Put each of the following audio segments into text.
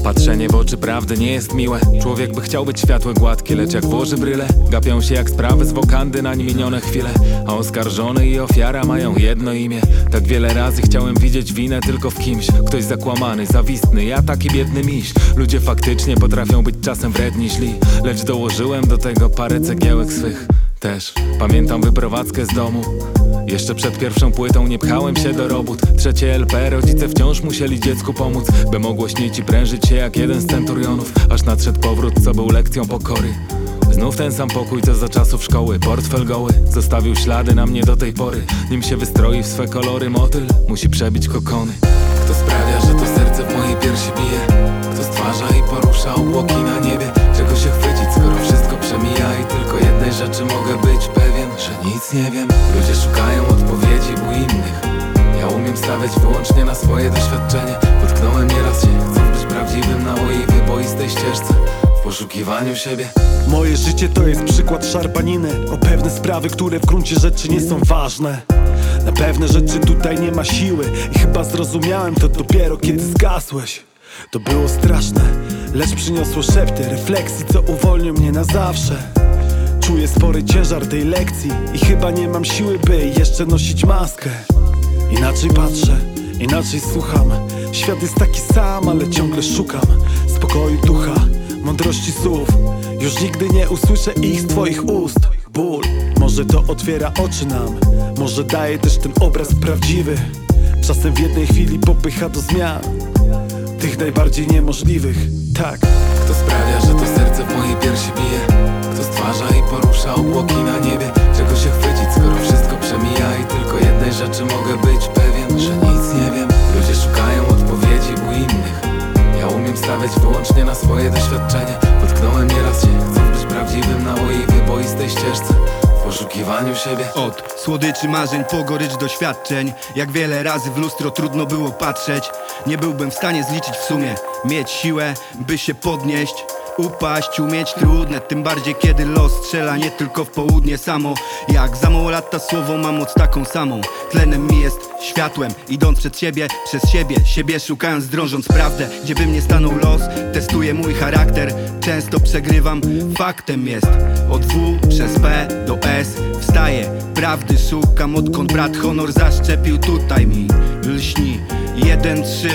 Patrzenie w oczy prawdy nie jest miłe. Człowiek by chciał być światły, gładki, lecz jak włoży bryle, gapią się jak sprawy z wokandy na minione chwile. A oskarżony i ofiara mają jedno imię. Tak wiele razy chciałem widzieć winę tylko w kimś. Ktoś zakłamany, zawistny, ja taki biedny miś. Ludzie faktycznie potrafią być czasem wredni, źli, lecz dołożyłem do tego parę cegiełek swych też. Pamiętam wyprowadzkę z domu. Jeszcze przed pierwszą płytą nie pchałem się do robót. Trzecie LP, rodzice wciąż musieli dziecku pomóc, by mogło śnić i prężyć się jak jeden z centurionów. Aż nadszedł powrót, co był lekcją pokory. Znów ten sam pokój, co za czasów szkoły. Portfel goły zostawił ślady na mnie do tej pory. Nim się wystroi w swe kolory motyl, musi przebić kokony. Kto sprawia, że to serce w mojej piersi bije? Kto stwarza i porusza obłoki na niebie? Czego się chwycić, skoro wszystko przemija? I tylko jednej rzeczy mogę być pewien, że nic nie wiem. Ludzie szukają odpowiedzi u innych, ja umiem stawiać wyłącznie na swoje doświadczenie. Potknąłem nieraz się, chcąc być prawdziwym na mojej wyboistej ścieżce, w poszukiwaniu siebie. Moje życie to jest przykład szarpaniny o pewne sprawy, które w gruncie rzeczy nie są ważne. Na pewne rzeczy tutaj nie ma siły i chyba zrozumiałem to dopiero kiedy zgasłeś. To było straszne, lecz przyniosło szepty refleksji, co uwolnią mnie na zawsze. Czuję spory ciężar tej lekcji i chyba nie mam siły, by jeszcze nosić maskę. Inaczej patrzę, inaczej słucham. Świat jest taki sam, ale ciągle szukam spokoju ducha, mądrości słów. Już nigdy nie usłyszę ich z twoich ust. Ból, może to otwiera oczy nam, może daje też ten obraz prawdziwy. Czasem w jednej chwili popycha do zmian, tych najbardziej niemożliwych, tak. Kto sprawia, że to serce w mojej piersi bije? Kto stwarza i porusza obłoki na niebie? Czego się chwycić, skoro wszystko przemija? I tylko jednej rzeczy mogę być pewien, że nic nie wiem. Ludzie szukają odpowiedzi u innych, ja umiem stawiać wyłącznie na swoje doświadczenie. Potknąłem nieraz się, chcąc być prawdziwym na mojej wyboistej ścieżce, w poszukiwaniu siebie. Od słodyczy marzeń po gorycz doświadczeń, jak wiele razy w lustro trudno było patrzeć. Nie byłbym w stanie zliczyć w sumie, mieć siłę, by się podnieść. Upaść, umieć trudne, tym bardziej kiedy los strzela nie tylko w południe samo. Jak za mało lata słowo ma moc taką samą. Tlenem mi jest światłem, idąc przed siebie, przez siebie szukając, drążąc prawdę. Gdzie by mnie stanął los, testuję mój charakter. Często przegrywam, faktem jest. Od W przez P do S wstaję, prawdy szukam, odkąd brat honor zaszczepił tutaj mi. Lśni 1, 3,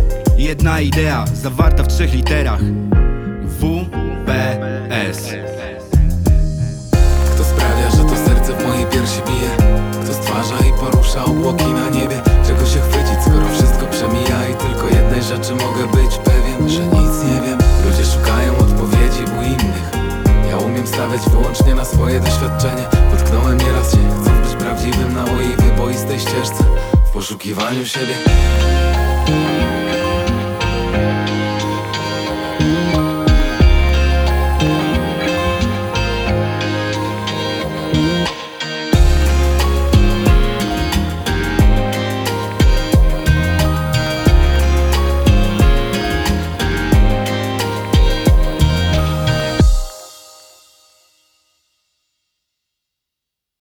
jedna idea zawarta w 3 literach. WPS. Kto sprawia, że to serce w mojej piersi bije? Kto stwarza i porusza obłoki na niebie? Czego się chwycić, skoro wszystko przemija? I tylko jednej rzeczy mogę być pewien, że nic nie wiem. Ludzie szukają odpowiedzi u innych, ja umiem stawiać wyłącznie na swoje doświadczenie. Potknąłem nieraz się, chcąc być prawdziwym na mojej wyboistej ścieżce, w poszukiwaniu siebie.